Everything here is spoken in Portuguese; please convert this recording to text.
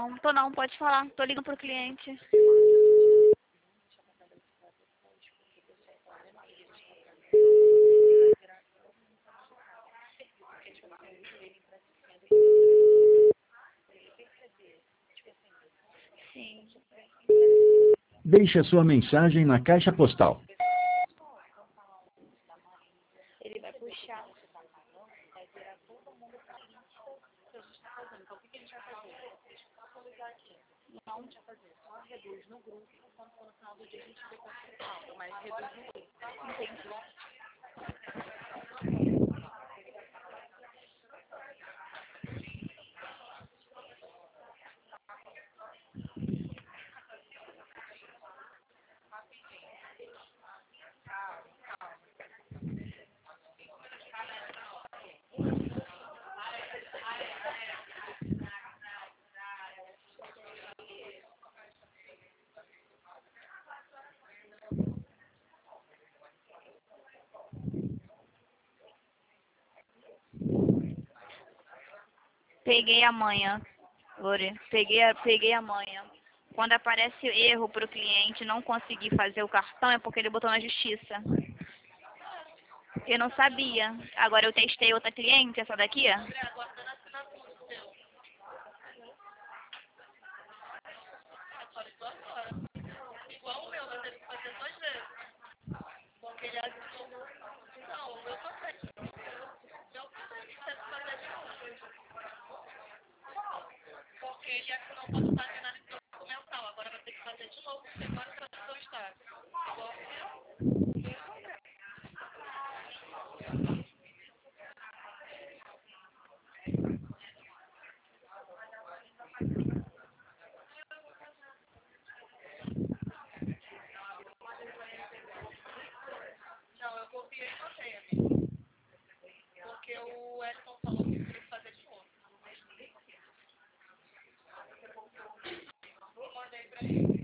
não, pode falar. Tô ligando pro cliente. Sim. Deixe a sua mensagem na caixa postal. Ele vai puxar. Não. Reduz no grupo, quando for no final do dia a gente vê quanto que falta, mas reduz no grupo. Entendi. Peguei a manha, Lore. Peguei a manha. Quando aparece erro para o cliente não conseguir fazer o cartão, é porque ele botou na justiça. Eu não sabia. Agora eu testei outra cliente, essa daqui. Agora vai ter que fazer de novo, porque agora o cartão está.